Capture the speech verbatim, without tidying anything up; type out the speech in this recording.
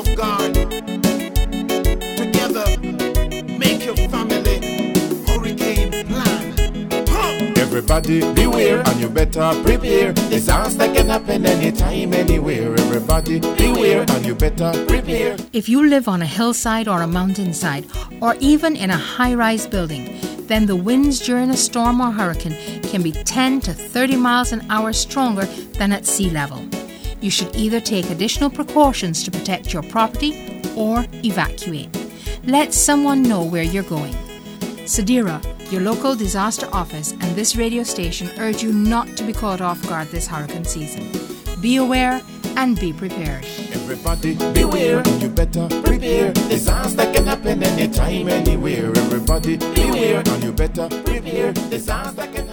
off guard. Together, make your family hurricane plan. Huh. Everybody beware and you better prepare. Disaster can happen anytime, anywhere. Everybody beware and you better prepare. If you live on a hillside or a mountainside, or even in a high-rise building, then the winds during a storm or hurricane can be ten to thirty miles an hour stronger than at sea level. You should either take additional precautions to protect your property or evacuate. Let someone know where you're going. Sadira, your local disaster office, and this radio station urge you not to be caught off guard this hurricane season. Be aware and be prepared. Everybody beware, you better prepare. Disaster can happen anytime, anywhere. Everybody beware, and you better prepare. Disaster can